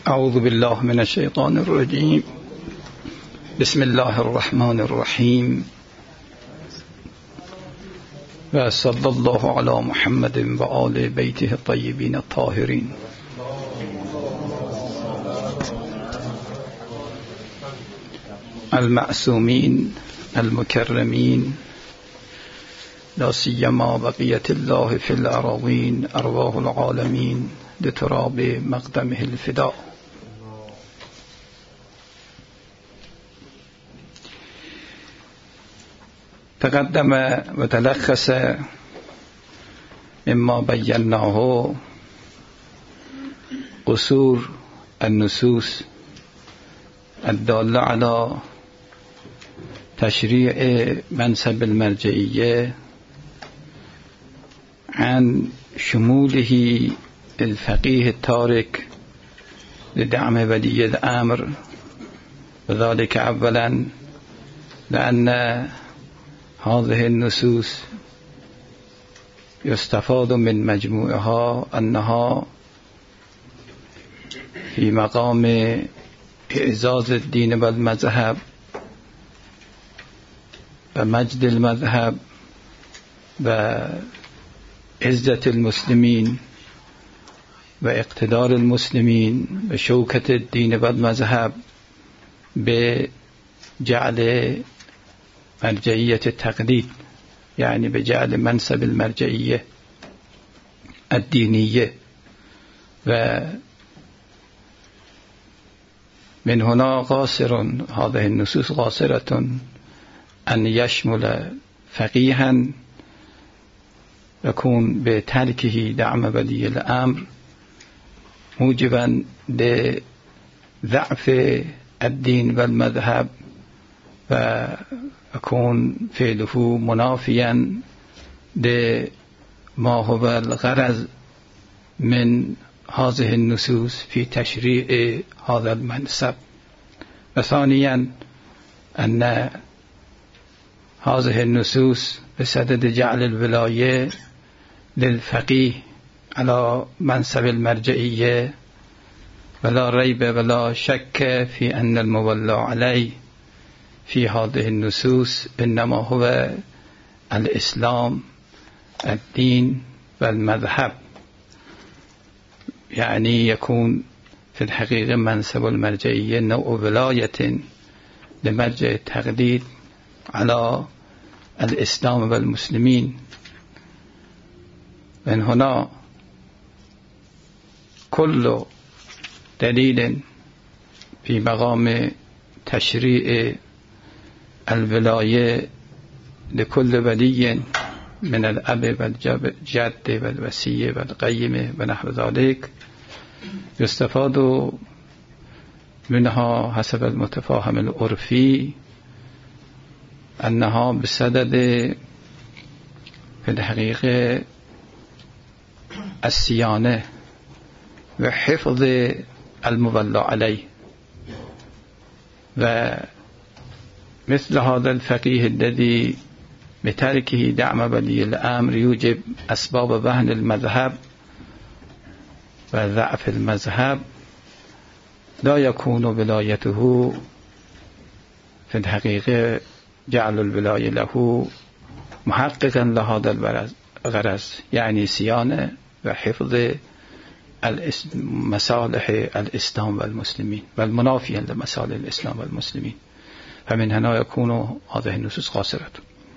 أعوذ بالله من الشيطان الرجيم. بسم الله الرحمن الرحيم، وصلى الله على محمد وآل بيته الطيبين الطاهرين. المعصومين المكرمين، لا سيما بقية الله في الأراضين، أرواح العالمين لتراب مقدمه الفداء. تقدم وتلخص مما بيناه قصور النصوص الدالة على تشريع منصب المرجعية عن شموله الفقيه التارك لدعم ولي الأمر، وذلك أولا لأن هذه النصوص يستفاد من مجموعها أنها في مقام إعزاز الدين والمذهب ومجد المذهب وعزة المسلمين واقتدار المسلمين وشوكة الدين والمذهب بجعل مرجعية التقليد، يعني بجعل منصب المرجعية الدينية. ومن هنا قاصر هذه النصوص قاصرة أن يشمل فقيها يكون بتركه دعم ولي الأمر موجبا لضعف الدين والمذهب، ويكون فعله منافيا لما هو الغرض من هذه النصوص في تشريع هذا المنصب. وثانيا أن هذه النصوص بصدد جعل الولاية للفقيه على منصب المرجعية، ولا ريب ولا شك في أن المولى عليه في هذه النصوص إنما هو الإسلام، الدين والمذهب. يعني يكون في الحقيقة منصب المرجعية نوع ولاية لمرجع التقليد على الإسلام والمسلمين. من هنا كل دليل في مقام تشريع الولاية لكل ولي من الأب والجد والوصي والقيم ونحو ذلك يستفاد منها حسب المتفاهم العرفي أنها بصدد في الحقيقة الصيانة وحفظ المولى عليه. ومثل هذا الفقيه الذي بتركه دعم ولي الأمر يوجب أسباب وهن المذهب وضعف المذهب، لا يكون ولايته في الحقيقة جعل الولاية له محققا لهذا الغرض، يعني صيانة وحفظ مصالح الإسلام والمسلمين والمنافيا لمصالح الإسلام والمسلمين. فمن هنا يكون هذه النصوص قاصرة.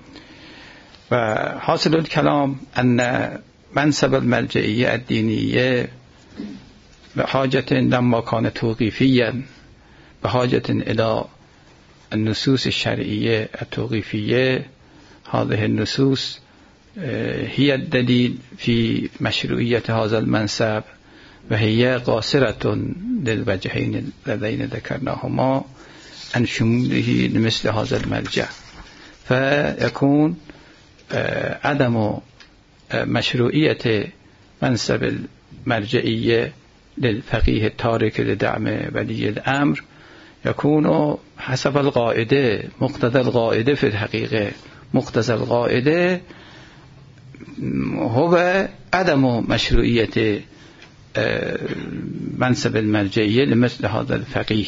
وحاصل الكلام أن منصب المرجعية الدينية بحاجة لما كان توقيفيا بحاجة إلى النصوص الشرعية التوقيفية. هذه النصوص هي الدليل في مشروعية هذا المنصب، وهي قاصرة للوجهين الذين ذكرناهما عن شموله لمثل هذا المرجع. فيكون عدم مشروعية منصب المرجعية للفقيه التارك لدعم ولي الأمر يكون حسب القاعدة، مقتضى القاعدة في الحقيقة، مقتضى القاعدة هو عدم مشروعية منصب المرجعية لمثل هذا الفقيه.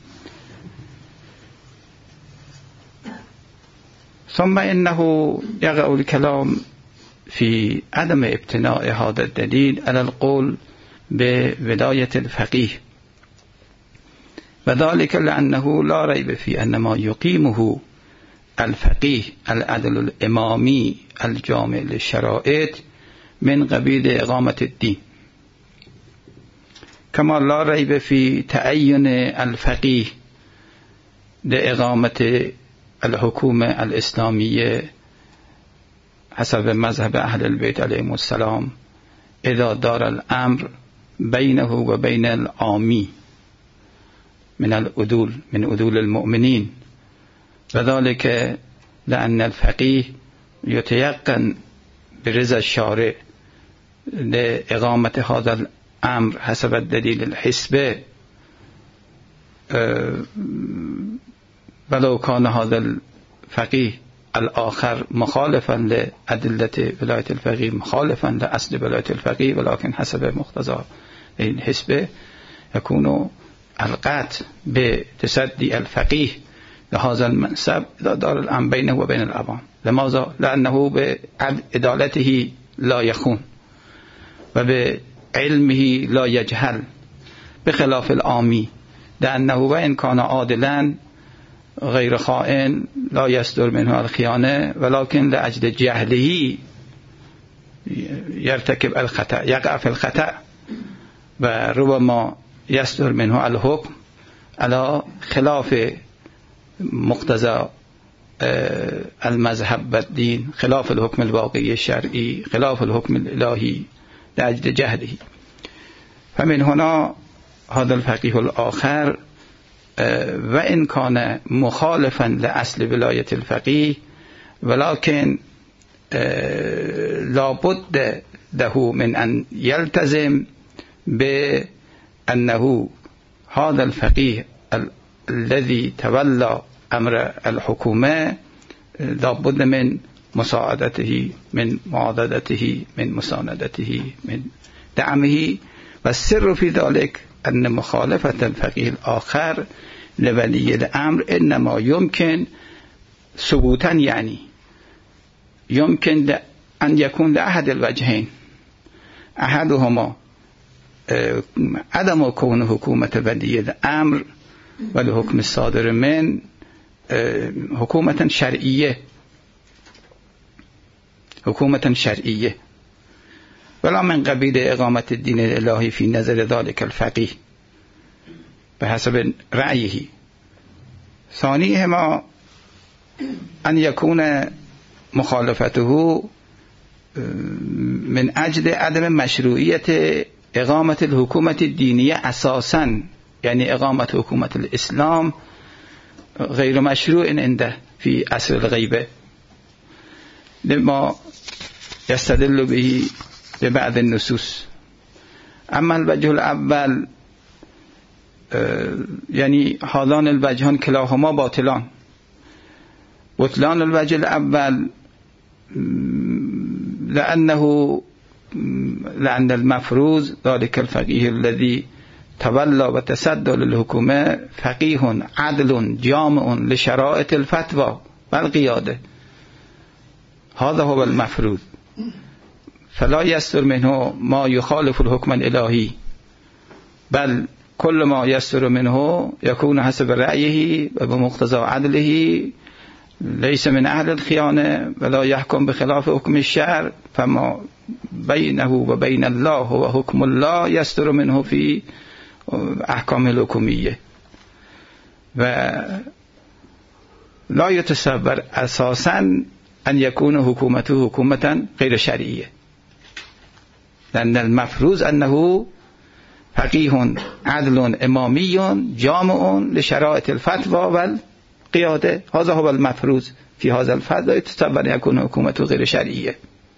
ثم إنه يقع الكلام في عدم ابتناء هذا الدليل على القول بولاية الفقيه، وذلك لأنه لا ريب في أن ما يقيمه الفقيه العدل الإمامي الجامع للشرائط من قبيل إقامة الدين، كما لا ريب في تعين الفقيه لإقامة الحكومة الإسلامية حسب مذهب أهل البيت عليهم السلام إذا دار الأمر بينه وبين العامي من أدول المؤمنين، وذلك لأن الفقيه يتيقن برضا الشارع لإقامة هذا الأمر حسب الدليل الحسبي، ولو كان هذا الفقيه الآخر مخالفا لأدلة ولاية الفقيه، مخالفا لأصل ولاية الفقيه، ولكن حسب مقتضى الحسبي يكون القطع بتصدي الفقيه لهذا المنصب إذا دار الأمر بينه وبين العوام. لماذا؟ لأنه بعدالته لا يخون وبعلمه لا يجهل، بخلاف العامي، لأنه وإن كان عادلا غير خائن لا يصدر منه الخيانة، ولكن لأجل جهله يرتكب الخطأ، يقع في الخطأ، وربما يصدر منه الحكم على خلاف مقتضى المذهب والدين، خلاف الحكم الواقعي الشرعي، خلاف الحكم الإلهي لأجل جهله. فمن هنا هذا الفقيه الآخر وإن كان مخالفا لأصل ولاية الفقيه، ولكن لابد له من أن يلتزم بأنه هذا الفقيه الذي تولى أمر الحكومة لابد من مساعدته، من معاضدته، من مساندته، من دعمه. والسر في ذلك أن مخالفة الفقيه الآخر لولي الأمر إنما يمكن ثبوتا، يعني يمكن أن يكون لأحد الوجهين، أحدهما عدم كون حكومة ولي الأمر والحكم الصادر من حكومة شرعية ولا من قبيل إقامة الدين الإلهي في نظر ذلك الفقيه بحسب رأيه. ثانيهما أن يكون مخالفته من أجل عدم مشروعية إقامة الحكومة الدينية أساسا، يعني إقامة حكومة الإسلام غير مشروع عنده في عصر الغيبة، لما يستدل به ببعض النصوص. أما الوجه الأول يعني هذان الوجهان كلاهما باطلان. بطلان الوجه الأول لأن المفروض ذلك الفقيه الذي تولى وتصدى للحكومة فقيه عدل جامع لشرائط الفتوى والقيادة، هذا هو المفروض، فلا يصدر منه ما يخالف الحكم الإلهي، بل كل ما يصدر منه يكون حسب رأيه وبمقتضى عدله، ليس من أهل الخيانة ولا يحكم بخلاف حكم الشرع، فما بينه وبين الله هو حكم الله يصدر منه في أحكام الحكومية. ولا يتصور أساسا أن يكون حكومته حكومة غير شرعية، لأن المفروض أنه فقيه عدل إمامي جامع لشرائط الفتوى والقيادة، هذا هو المفروض في هذا الفرد، لا يتصور أن يكون حكومته غير شرعية.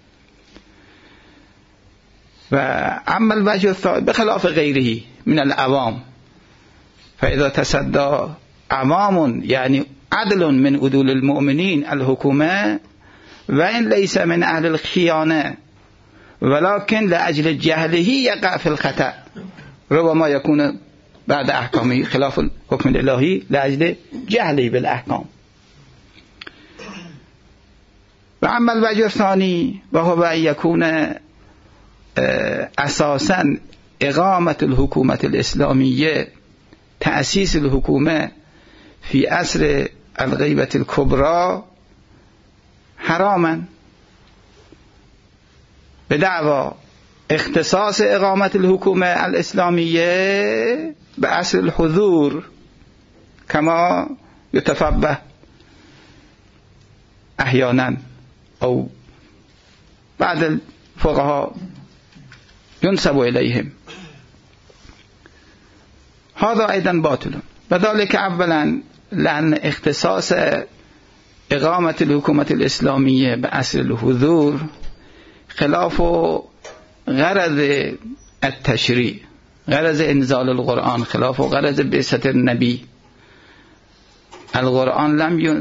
وأما الوجه الثاني بخلاف غيره من العوام، فإذا تصدى عوام يعني عدل من أدول المؤمنين الحكومة، وإن ليس من أهل الخيانة ولكن لأجل جهله يقع في الخطأ ربما يكون بعد أحكامه خلاف الحكم الإلهي لأجل جهله بالأحكام. وأما الوجه الثاني وهو أن يكون أساسا إقامة الحكومة الإسلامية تأسيس الحكومة في عصر الغيبة الكبرى حراما بدعوى اختصاص إقامة الحكومة الإسلامية بعصر الحضور كما يتفبه أحيانا أو بعض الفقهاء ينسب إليهم. هذا أيضا باطل، وذلك أولا لأن اختصاص إقامة الحكومة الإسلامية بعصر الحضور خلاف غرض التشريع، غرض إنزال القرآن، خلاف غرض بعثة النبي. القرآن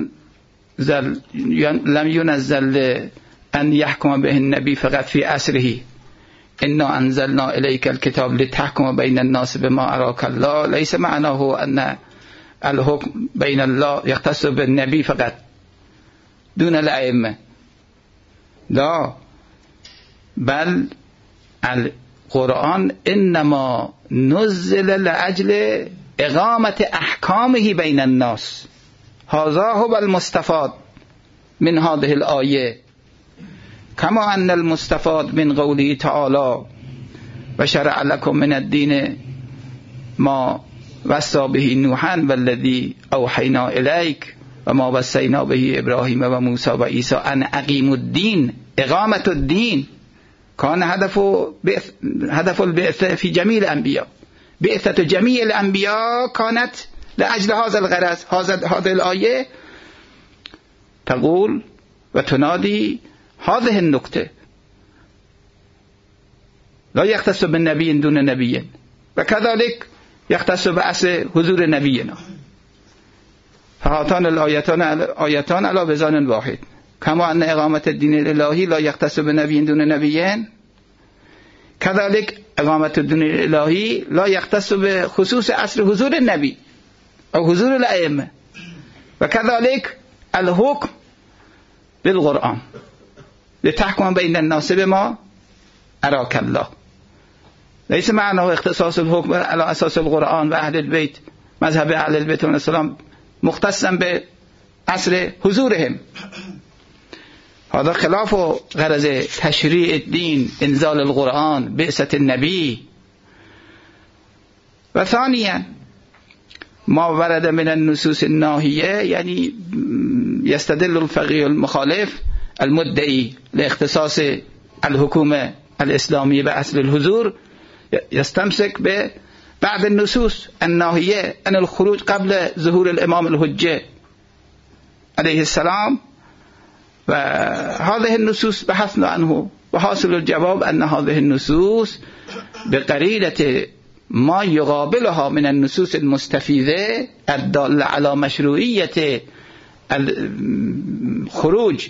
لم ينزل أن يحكم به النبي فقط في عصره. إنا أنزلنا إليك الكتاب لتحكم بين الناس بما أراك الله، ليس معناه أن الحكم بين الله يختص بالنبي فقط دون الأئمة، لا، بل القرآن إنما نزل لأجل إقامة أحكامه بين الناس. هذا هو المستفاد من هذه الآية، كما أن المستفاد من قوله تعالى وشرع لكم من الدين ما وصى به نوحا والذي أوحينا إليك وما وصينا به إبراهيم وموسى وعيسى أن أقيموا الدين. إقامة الدين كان هدف البعثة في جميع الأنبياء. بعثة جميع الأنبياء كانت لأجل هذا الغرض. هذه الآية تقول وتنادي هذه النقطة، لا يختص بالنبي دون نبي، وكذلك يختص بعصر حضور نبينا. فهاتان الآيتان على وزن واحد، كما أن إقامة الدين الإلهي لا يختص بالنبي دون نبيين، كذلك إقامة الدين الإلهي لا يختص بخصوص عصر حضور النبي أو حضور الأئمة. وكذلك الحكم بالقرآن لتحكم بين الناس بما أراك الله، ليس معناه اختصاص الحكم على أساس القرآن وأهل البيت، مذهب أهل البيت والسلام مختصا بعصر حضورهم. هذا خلاف غرض تشريع الدين، إنزال القرآن، بعثة النبي. وثانيا ما ورد من النصوص الناهية، يعني يستدل الفقيه المخالف المدعي لاختصاص الحكومة الإسلامية بعصر الحضور يستمسك ببعض النصوص الناهية عن الخروج قبل ظهور الإمام الحجة عليه السلام. وهذه النصوص بحثنا عنه، وحاصل الجواب أن هذه النصوص بقرينة ما يقابلها من النصوص المستفيدة الدالة على مشروعية الخروج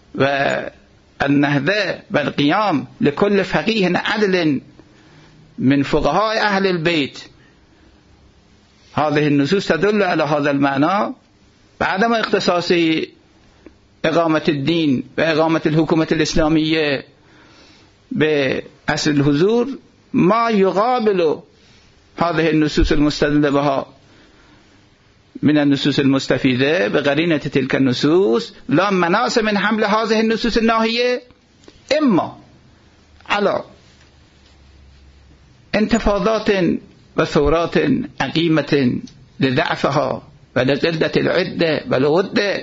والنهضة والقيام لكل فقيه عدل من فقهاء أهل البيت. هذه النصوص تدل على هذا المعنى بعدم اختصاص إقامة الدين وإقامة الحكومة الإسلامية بعصر الحضور ما يقابل هذه النصوص المستدل بها من النصوص المستفيدة بقرينة تلك النصوص. لا مناص من حمل هذه النصوص الناهية إما على انتفاضات وثورات عقيمة لضعفها ولقلة العدة والغدة،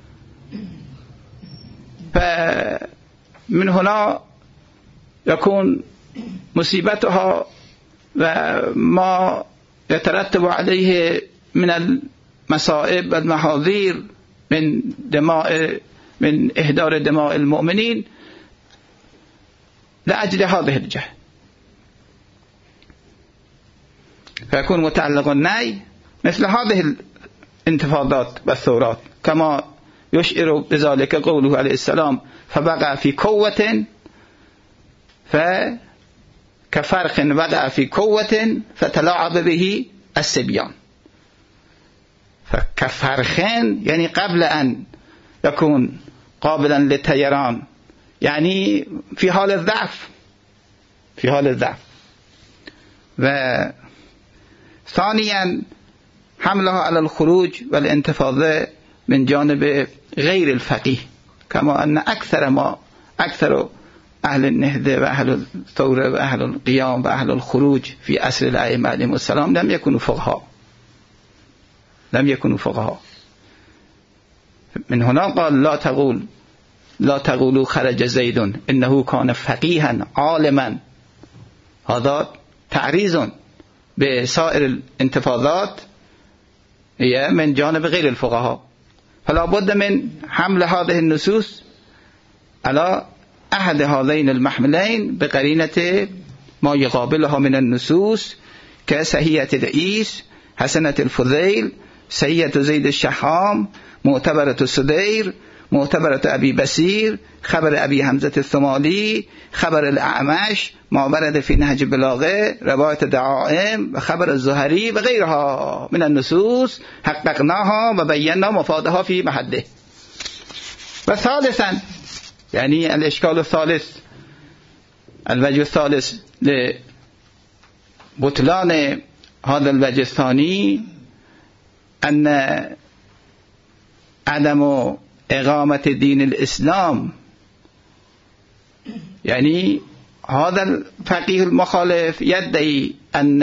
فمن هنا يكون مصيبتها وما يترتب عليه من المصائب والمحاذير من إهدار دماء المؤمنين لأجل هذه الجهة، فيكون متعلق النهي مثل هذه الانتفاضات والثورات، كما يشعر بذلك قوله عليه السلام فبقى في قوة فكفرخ وضع في قوة فتلاعب به الصبيان. فكفرخين يعني قبل أن يكون قابلا للطيران، يعني في حال الضعف، في حال الضعف. وثانيا حملها على الخروج والانتفاضة من جانب غير الفقيه، كما أن أكثر أهل النهضة وأهل الثورة وأهل القيام وأهل الخروج في عصر الأئمة عليهم السلام لم يكونوا فقهاء. من هنا قال لا تقولوا خرج زيد إنه كان فقيها عالما. هذا تعريض بسائر الانتفاضات هي من جانب غير الفقهاء، فلا بد من حمل هذه النصوص على أحد هذين المحملين بقرينة ما يقابلها من النصوص كسهية العيس، حسنة الفضيل، سهية زيد الشحام، معتبرة السدير، معتبرة أبي بصير، خبر أبي حمزة الثمالي، خبر الأعمش، ما ورد في نهج بلاغه، رواية دعائم وخبر الزهري وغيرها من النصوص حققناها وبينا مفادها في محله. وثالثا يعني الإشكال الثالث، الوجه الثالث لبطلان هذا الوجه الثاني أن عدم إقامة دين الإسلام، يعني هذا الفقيه المخالف يدعي أن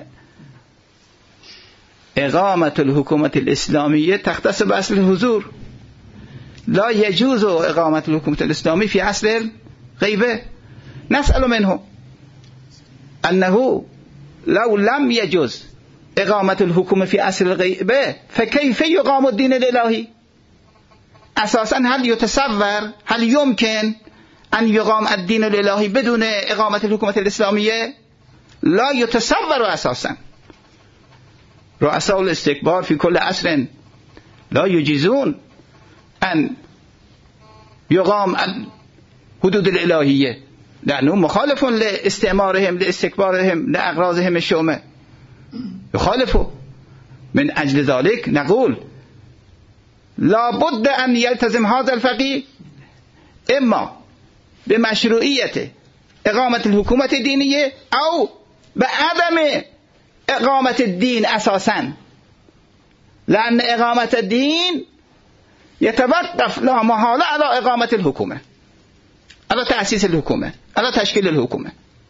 إقامة الحكومة الإسلامية تختص بأصل الحضور، لا يجوز إقامة الحكومة الإسلامية في عصر الغيبة. نسأل منه أنه لو لم يجوز إقامة الحكومة في عصر الغيبة فكيف يقام الدين الإلهي؟ أساسا هل يمكن أن يقام الدين الإلهي بدون إقامة الحكومة الإسلامية؟ لا يتصور أساسا. رؤساء الاستكبار في كل عصر لا يجيزون أن يقام الحدود الإلهية، لأنه مخالف لاستعمارهم، لاستكبارهم، لأغراضهم الشؤمة، يخالفوا. من أجل ذلك نقول لا بد أن يلتزم هذا الفقيه إما بمشروعية إقامة الحكومة الدينية أو بعدم إقامة الدين أساسا، لأن إقامة الدين يتوقف لا محالة على إقامة الحكومة، على تأسيس الحكومة، على تشكيل الحكومة.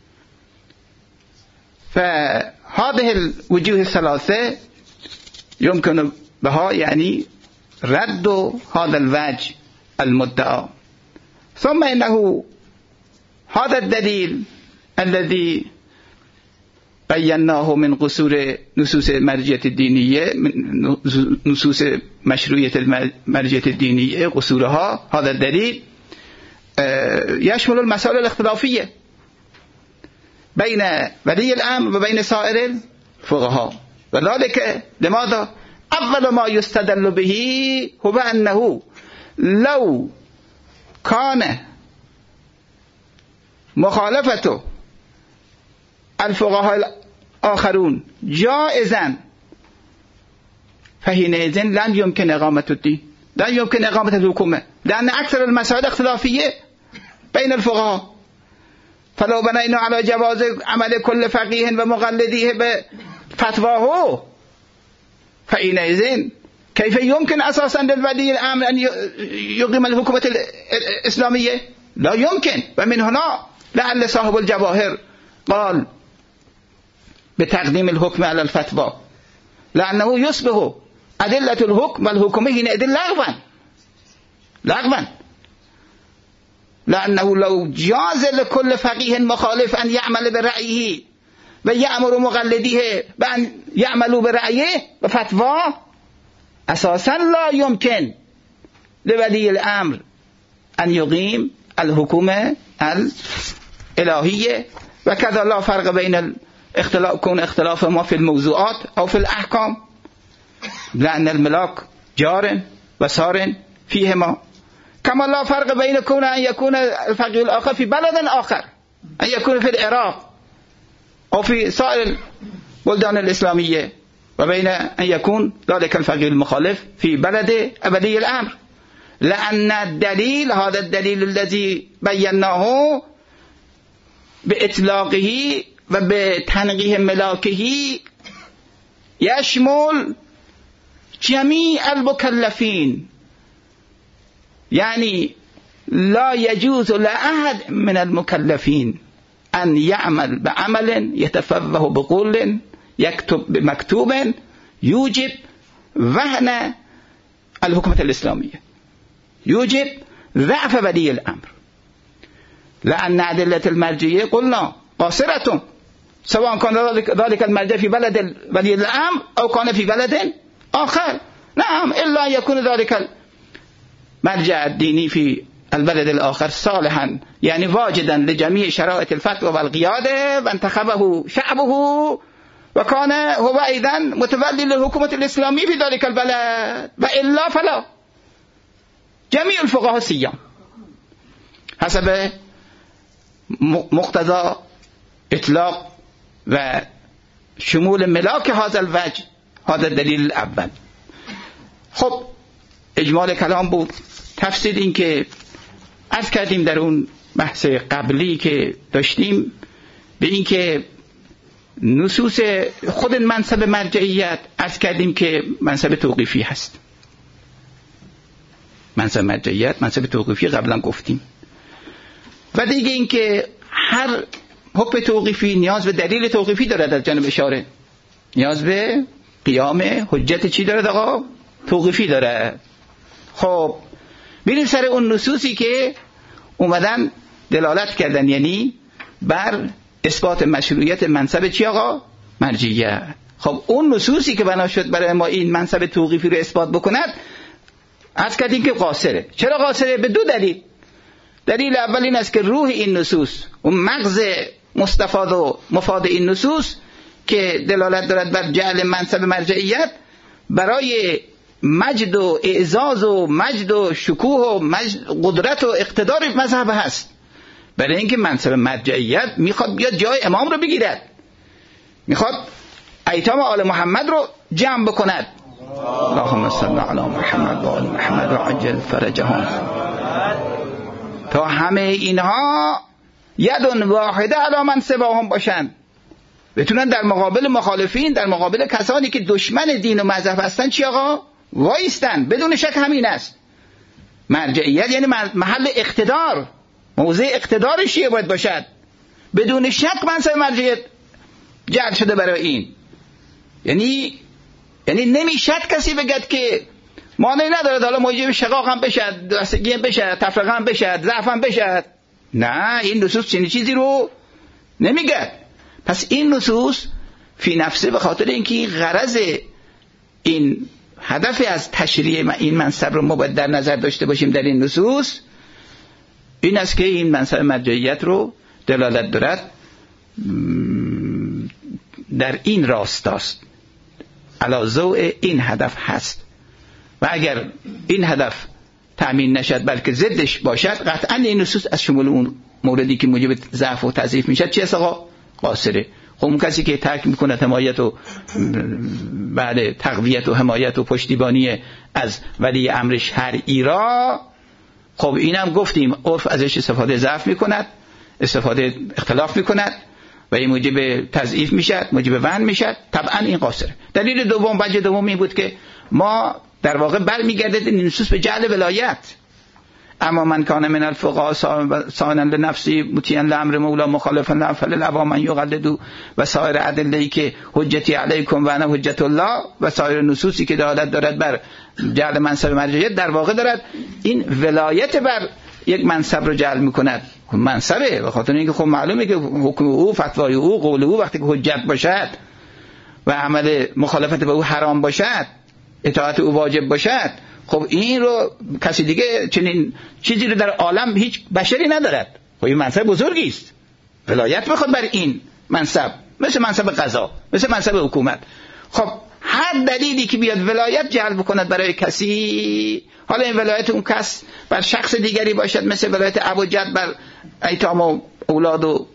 فهذه الوجوه الثلاثة يمكن بها يعني رد هذا الوجه المدعى. ثم إنه هذا الدليل الذي بيناه من قصور نصوص المرجعية الدينية، من نصوص مشروعية المرجعية الدينية قصورها، هذا الدليل يشمل المسائل الاختلافية بين ولي الأمر وبين سائر الفقهاء. وذلك لماذا؟ أول ما يستدل به هو أنه لو كان مخالفة الفقهاء الآخرون جائزا فحينئذ لن يمكن إقامة الدين، لن يمكن إقامة الحكومة، لأن أكثر المسائل اختلافية بين الفقهاء. فلو بنينا على جواز عمل كل فقيه ومقلديه بفتواه فحينئذ كيف يمكن أساسا للولي الأمر أن يقيم الحكومة الإسلامية؟ لا يمكن. ومن هنا لعل صاحب الجواهر قال بتقديم الحكم على الفتوى، لأنه يصبح أدلة الحكم والحكم حينئذ لغوا، لأنه لو جاز لكل فقيه مخالف أن يعمل برأيه ويأمر مقلديه بأن يعملوا برأيه بفتوى، أساسا لا يمكن لولي الأمر أن يقيم الحكومة الإلهية. وكذا لا فرق بين كون اختلاف ما في الموضوعات أو في الأحكام، لأن الملاك جار وسار فيهما. كما لا فرق بين كون أن يكون الفقيه الآخر في بلد آخر ان يكون في العراق او في سائر البلدان الاسلاميه، وبين ان يكون ذلك الفقيه المخالف في بلد ولي الامر. لان الدليل، هذا الدليل الذي بيناه باطلاقه وبتنقيح ملاكه، يشمل جميع المكلفين. يعني لا يجوز لأحد من المكلفين أن يعمل بعمل يتفوه بقول يكتب بمكتوب يوجب وهن الحكومة الإسلامية، يوجب ضعف ولي الأمر. لأن أدلة المرجعية قلنا قاصرة، سواء كان ذلك المرجع في بلد ولي الأمر أو كان في بلد آخر. نعم، إلا يكون ذلك المرجع الديني في البلد الآخر صالحا، يعني واجدا لجميع شرائط الفتوى والقيادة، وانتخبه شعبه وكان هو أيضا متولي للحكومة الإسلامية في ذلك البلد، وإلا فلا. جميع الفقهاء الصيام حسب مقتضى إطلاق وشمول ملاك هذا الوجه، هذا الدلیل الاول. خب اجمال کلام بود. تفصیل این که عرض کردیم در اون بحث قبلی که داشتیم به این که نصوص خود منصب مرجعیت عرض کردیم که منصب توقیفی هست. منصب مرجعیت منصب توقیفی قبلا گفتیم. و دیگه این که هر حکم توقیفی نیاز به دلیل توقیفی دارد از جانب اشاره، نیاز به قیام حجت چی دارد آقا؟ توقیفی داره. خب بریم سر اون نصوصی که اومدن دلالت کردن، یعنی بر اثبات مشروعیت منصب چی آقا؟ مرجعیت. خب اون نصوصی که بنا شد برای ما این منصب توقیفی رو اثبات بکند، عرض کردیم که قاصره. چرا قاصره؟ به دو دلیل. دلیل اول این است که روح این نصوص و مغز مستفاد و مفاد این نصوص که دلالت دارد بر جعل منصب مرجعیت برای مجد و اعزاز و مجد و شکوه و قدرت و اقتدار مذهب هست. برای اینکه منصب مرجعیت میخواد بیاد جای امام رو بگیرد، میخواد ایتام آل محمد رو جمع بکند. اللهم صل علی محمد و آل محمد و عجل فرجهم. تا همه اینها یدون واحده علی من سواهم باشند، بتونن در مقابل مخالفین، در مقابل کسانی که دشمن دین و مذهب هستن چی آقا؟ وایستن. بدون شک همین است. مرجعیت یعنی محل اقتدار، موضع اقتدارش باید باشد. بدون شک منصب مرجعیت جعل شده برای این. یعنی نمیشد کسی بگد که مانعی ندارد حالا موجب شقاق هم بشد، دستگی هم بشد، تفرقه هم بشد، ضعف هم بشد. نه، این نصوص چنین چیزی رو نمیگه. پس این نصوص فی نفسه به خاطر اینکه غرض این هدف از تشریع این منصب رو ما باید در نظر داشته باشیم در این نصوص، این است که این منصب مرجعیت رو دلالت دارد در این راستاست، علی ضوء این هدف هست. و اگر این هدف تأمین نشد بلکه ضدش باشد، قطعا این نصوص از شمول اون موردی که موجب ضعف و تضعیف میشد چی است آقا؟ قاصره. خب اون کسی که ترک میکنه حمایت و بعد تقویت و حمایت و پشتیبانی از ولی امر شرعی را، خب اینم گفتیم عرف ازش استفاده ضعف میکند، استفاده اختلاف میکند و این موجب تضعیف میشد، موجب وهن میشد. طبعا این قاصره. دلیل دوم، وجه دوم این بود که ما در واقع برمیگردد این نصوص به جعل ولایت. اما من کان من الفقهاء صائنا لنفسی مطیعا لامر مولا مخالفا له فللعوام من یقلدوا و سایر ادله‌ای که حجتی علیکم و انا حجت الله و سایر نصوصی که دلالت دارد بر جعل منصب مرجعیت، در واقع دارد این ولایت بر یک منصب رو جعل میکند. منصبه به خاطر اینکه خب معلومه که حکم او، فتوای او، قول او وقتی که حجت باشد و عمل مخالفت به او حرام باشد، اطاعت او واجب باشد، خب این رو کسی دیگه چنین چیزی رو در عالم هیچ بشری ندارد. خب این منصب بزرگی است. ولایت بخواد بر این منصب، مثل منصب قضا، مثل منصب حکومت. خب هر دلیلی که بیاد ولایت جلب کند برای کسی، حالا این ولایت اون کس بر شخص دیگری باشد، مثل ولایت ابوجد بر ایتام و اولاد و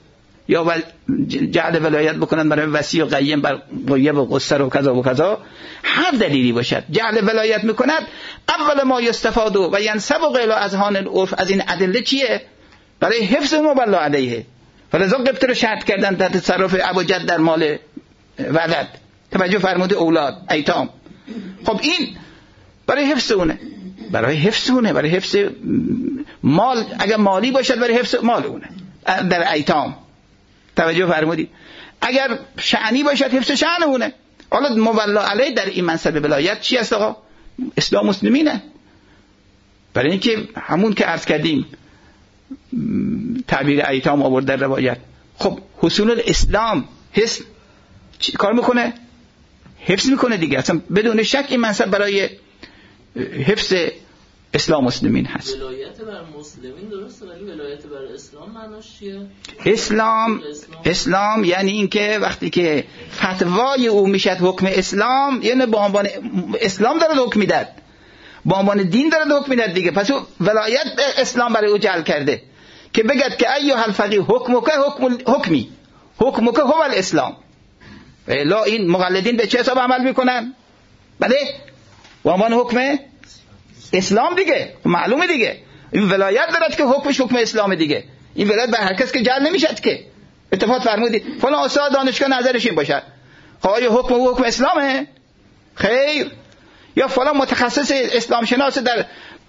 یا جعل ولایت بکنن برای وصی و قیم بر غیب و قصر و کذا و کذا، هر دلیلی باشد جعل ولایت میکند، اول ما یستفاد و ینسب الی اذهان العرف، از این ادله چیه؟ برای حفظ مبلا علیه. فلذا قبط رو شرط کردن در تصرف ابوجد در مال ولد، توجه فرموده اولاد ایتام. خب این برای حفظ اونه، برای حفظ مال، اگر مالی باشد برای حفظ مال اونه در ایتام، توجه فرمودی. اگر شأنی باشد حفظ شأن اونه. حالا مولا علیه در این منصب ولایت چی است آقا؟ اسلام مسلمینه. برای اینکه همون که عرض کردیم تعبیر ایتام آورد در روایت. خب حصول الاسلام حس کار میکنه، حفظ میکنه دیگه، اصلا بدون شک این منصب برای حفظ اسلام مسلمین هست. ولایت بر مسلمین درسته، ولی ولایت بر اسلام معناش چیه؟ اسلام یعنی اینکه وقتی که فتوای او میشد حکم اسلام، یعنی با عنوان اسلام داره حکم میداد، با عنوان دین داره حکم میداد دیگه. پس او ولایت اسلام برای او جعل کرده که بگد که ایها الفقیه حکمک هو الاسلام. لا این مقلدین به چه حساب عمل میکنن؟ بله با عنوان حکم اسلام دیگه، معلومه دیگه این ولایت دارد که حکمش حکم اسلام دیگه. این ولایت به هر کس که جعل نمیشد که. اتفاق فرمودید فلان استاد دانشگاه نظرش این باشد، خب آیا حکم او حکم اسلامه؟ خیر. یا فلان متخصص اسلام شناس در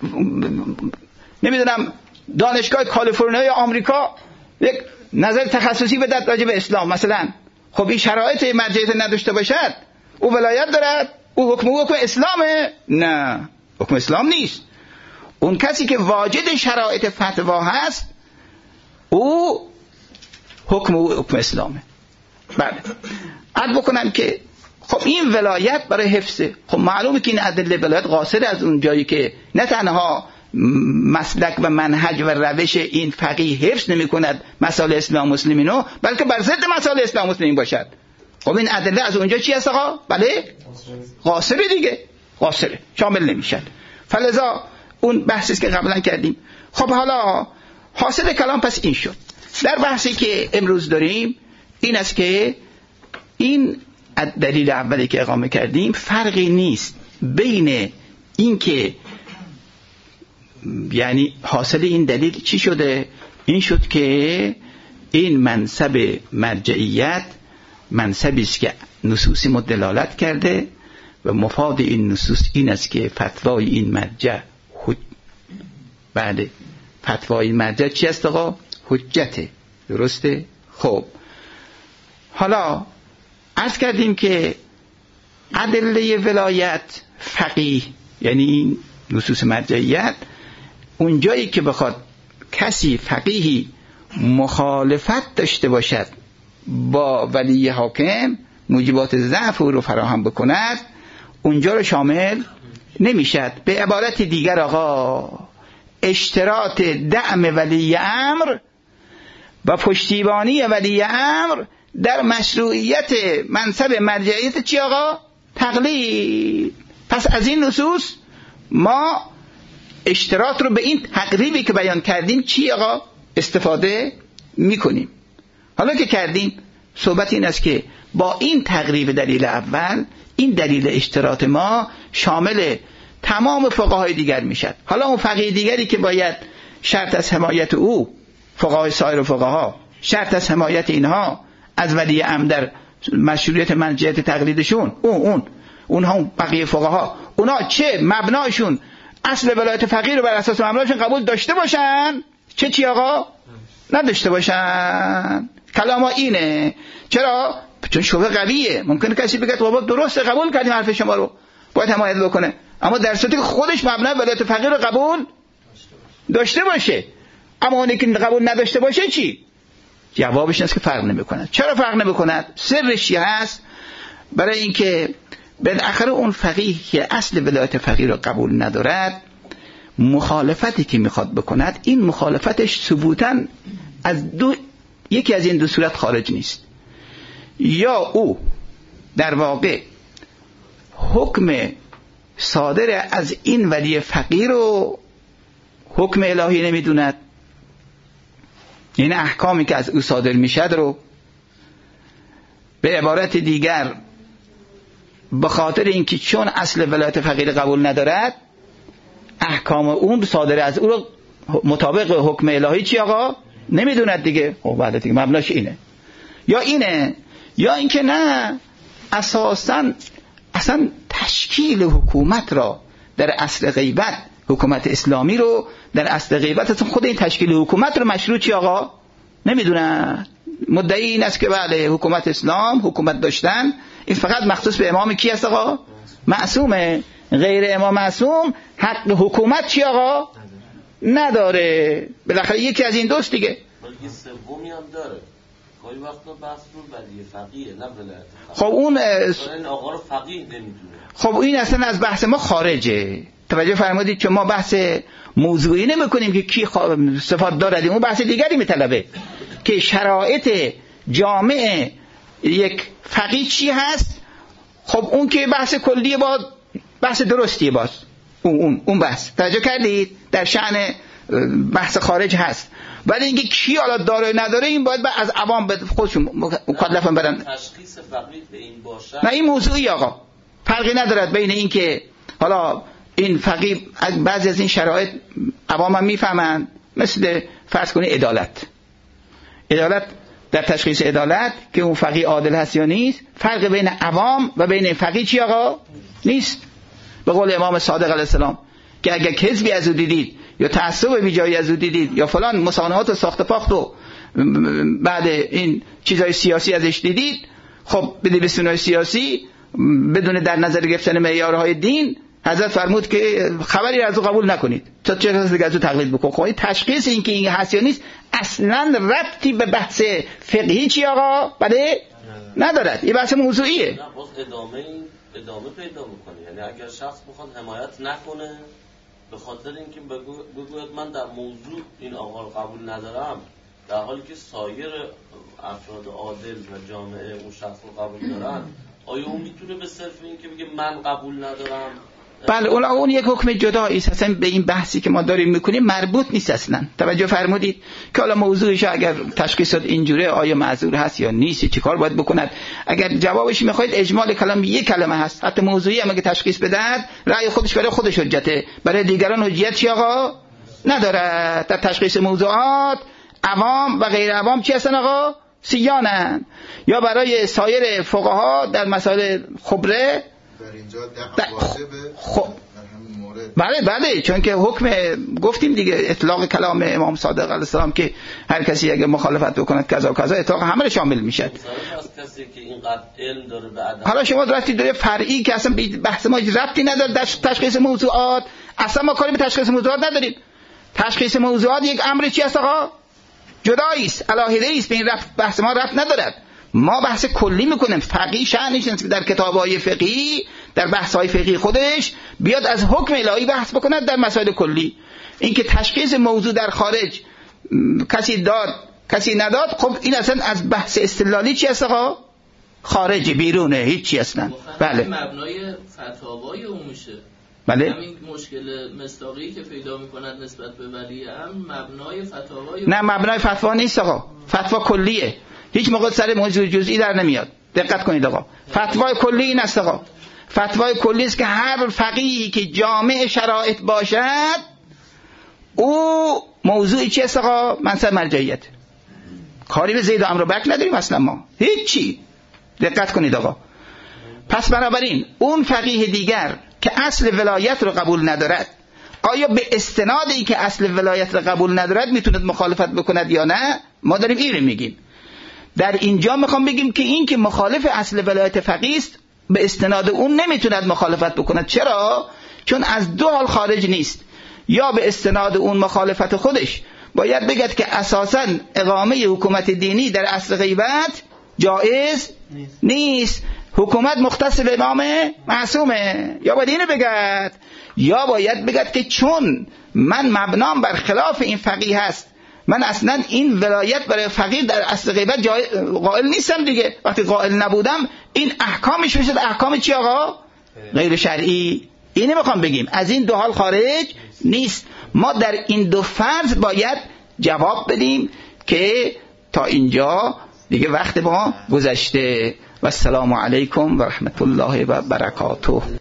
نمیدونم دانشگاه کالیفرنیا یا آمریکا یک نظر تخصصی بده راجع به اسلام مثلا، خب این شرایط مرجعیت نداشته باشد او ولایت دارد؟ او حکم اسلامه؟ نه، حکم اسلام نیست. اون کسی که واجد شرایط فتوا هست او حکم اسلامه. بله عرض بکنم که خب این ولایت برای حفظه. خب معلومه که این ادله ولایت قاصر از اون جایی که نه تنها مسلک و منهج و روش این فقیه حفظ نمی کند مسائل اسلام مسلمینو، بلکه بر ضد مسائل اسلام مسلمین باشد. خب این ادله از اونجا چی هست آقا؟ بله قاصره دیگه، قاصره، شامل نمیشد. فلذا اون بحثی که قبلا کردیم. خب حالا حاصل کلام پس این شد. در بحثی که امروز داریم این است که این دلیل اولی که اقامه کردیم فرقی نیست بین این که یعنی حاصل این دلیل چی شده؟ این شد که این منصب مرجعیت منصبی است که نصوصی دلالت کرده و مفاد این نصوص این است که فتوای این مرجع بعد فتوای این مرجع چی است آقا؟ حجته. درسته؟ خب حالا عرض کردیم که ادله ولایت فقیه یعنی این نصوص مرجعیت اون جایی که بخواد کسی فقیهی مخالفت داشته باشد با ولی حاکم موجبات ضعف او رو فراهم بکند اونجا رو شامل نمیشد. به عبارت دیگر آقا اشتراط دعم ولی امر و پشتیبانی ولی امر در مشروعیت منصب مرجعیت چی آقا؟ تقلید. پس از این نصوص ما اشتراط رو به این تقریبی که بیان کردیم چی آقا؟ استفاده میکنیم. حالا که کردیم صحبت این است که با این تقریب دلیل اول این دلیل اشتراط ما شامل تمام فقهای دیگر میشد. حالا اون فقیه دیگری که باید شرط از حمایت او فقهای سایر فقها شرط از حمایت اینها از ولی امر در مشروعیت مرجعیت تقلیدشون اونها بقیه فقها اونا چه مبناشون اصل ولایت فقیه رو بر اساس مبناشون قبول داشته باشن چی آقا؟ نداشته باشن. کلام اینه. چرا؟ چون شبه قویه. ممکنه کسی بگه بابا درسته قبول کردیم حرف شما رو باید حمایت بکنه، اما در صورتی که خودش مبنای ولایت فقیه رو قبول داشته باشه. اما اونی که قبول نداشته باشه چی؟ جوابش اینه که فرق نمی‌کند. چرا فرق نمی‌کند؟ سرش چی هست؟ برای اینکه بالاخره اون فقیه که اصل ولایت فقیه رو قبول ندارد مخالفتی که میخواد بکند این مخالفتش ثبوتاً از یکی از این دو صورت خارج نیست. یا او در واقع حکم صادر از این ولی فقیه رو حکم الهی نمیدوند این احکامی که از او صادر میشد رو به عبارت دیگر به خاطر اینکه چون اصل ولایت فقیه قبول ندارد، احکام اون صادر از او رو مطابق حکم الهی چی آقا نمیدوند دیگه. خب بعد دیگه مبناش اینه یا اینه یا اینکه نه، اصلا تشکیل حکومت را در اصل غیبت، حکومت اسلامی رو در اصل غیبت، اصلا خود این تشکیل حکومت رو مشروع چی آقا نمیدونه. مدعی این است که بله حکومت اسلام، حکومت داشتن این فقط مخصوص به امام کی است آقا؟ معصومه. غیر امام معصوم حق حکومت چی آقا نداره. بالاخره یکی از این دوست دیگه. بلکه سومی هم داره. گاهی وقتا بحث رو ولی فقیه نه ولایت. خب اون این آقا رو فقیه نمیدونه. خب این اصلا از بحث ما خارجه. توجه فرمودید که ما بحث موضوعی نمی‌کنیم که کی صفات دارد، اون بحث دیگری میطلبه که شرایط جامع یک فقیه چی هست. خب اون که بحث کلیه، با بحث درستیه، باز اون بحث توجه کردید در شأن بحث خارج هست. ولی اینکه کی حالا داره نداره این باید از عوام خودشون مکلفن برن. تشخیص فقیه به این باشه نه این موضوعی آقا فرقی ندارد بین این که حالا این فقیه بعضی از این شرایط عوام هم میفهمن، مثل فرض کنید عدالت در تشخیص عدالت که اون فقیه عادل هست یا نیست، فرق بین عوام و بین فقیه چی آقا نیست. به قول امام صادق علیه السلام که اگر کذبی از او دیدید یا تعصب بی جایی از او دیدید یا فلان مصانعات و ساخت پاخت و بعد این چیزای سیاسی ازش دیدید، خب بدید به سنای سیاسی بدون در نظر گرفتن معیارهای دین، حضرت فرمود که خبری از او قبول نکنید تا چه کسی از او تقلید بکن. خب این تشخیص این که این هست یا نیست اصلا ربطی به بحث فقهی چی آقا بله ندارد. این بحث موضوعیه. نه باز ادامه پیدا میکنه. یعنی اگر شخص بخواد حمایت نکنه به خاطر اینکه بگوید من در موضوع این آقا رو قبول ندارم، در حالی که سایر افراد عادل و جامعه اون شخص رو قبول دارن، آیا اون میتونه به صرف این که بگه من قبول ندارم؟ بله اون یک حکم جدایی است، اصلا به این بحثی که ما داریم میکنیم مربوط نیست اصلا. توجه فرمودید که حالا موضوعش اگر تشخیص داد اینجوره آیا معذور هست یا نیست، چی کار باید بکند. اگر جوابش میخواید اجمال کلام یک کلمه هست، حتی موضوعی هم اگه تشخیص بدهد رأی خودش برای خودش حجته، برای دیگران حجت چی آقا نداره. در تشخیص موضوعات عوام و غیر عوام چی هستن آقا سیانن. یا برای سایر فقها در مسائل خبره در اینجا واجبه بله چون که حکم گفتیم دیگه اطلاق کلام امام صادق علیه السلام که هر کسی اگه مخالفت بکند کذا و کذا، اطلاق همه رو شامل میشه. کسی که اینقدر علم داره بعد حالا شما رفتید داره فرعی که اصلا بحث ما ربطی نداره در تشخیص موضوعات، اصلا ما کاری به تشخیص موضوعات نداریم. تشخیص موضوعات یک امر چی است آقا جدایی است، علاهده است، به این بحث ما ربط ندارد. ما بحث کلی میکنیم. فقیه شأنش نیست که در کتاب‌های فقهی در بحث‌های فقهی خودش بیاد از حکم الهی بحث بکند در مسائل کلی. اینکه تشخیص موضوع در خارج کسی داد کسی نداد، خب این اصلا از بحث استدلالی چی است آقا خارج بیرونه، هیچ چی اصلا. بله مبنای فتاوای اون میشه. بله همین مشکل مصداقی که پیدا میکند نسبت به ولی امر مبنای فتاوای نه مبنای فتوا نیست آقا، فتوا کلیه، هیچ موقع سر موضوع جزئی در نمیاد. دقت کنید آقا، فتوای کلی این است آقا، فتوای کلی است که هر فقیهی که جامع شرایط باشد او موضوعی چی است آقا منصب مرجعیت. کاری به زید و عمرو بکر نداریم اصلا ما هیچی. دقت کنید آقا. پس بنابراین اون فقیه دیگر که اصل ولایت رو قبول ندارد، آیا به استناد این که اصل ولایت رو قبول ندارد میتوند مخالفت بکند یا نه؟ ما داریم این رو میگیم. در اینجا میخوام بگیم که این که مخالف اصل ولایت فقیه است به استناد اون نمیتوند مخالفت بکند. چرا؟ چون از دو حال خارج نیست. یا به استناد اون مخالفت خودش باید بگد که اساساً اقامه حکومت دینی در اصل غیبت جایز نیست، حکومت مختص به امام معصومه. یا باید اینو بگد، یا باید بگد که چون من مبنام بر خلاف این فقیه هست، من اصلا این ولایت برای فقیه در اصل غیبت قائل نیستم دیگه. وقتی قائل نبودم این احکامش میشه احکام چی آقا؟ غیر شرعی. اینو میخوام بگیم از این دو حال خارج نیست. ما در این دو فرض باید جواب بدیم که تا اینجا دیگه وقت ما گذشته. و السلام علیکم و رحمت الله و برکاته.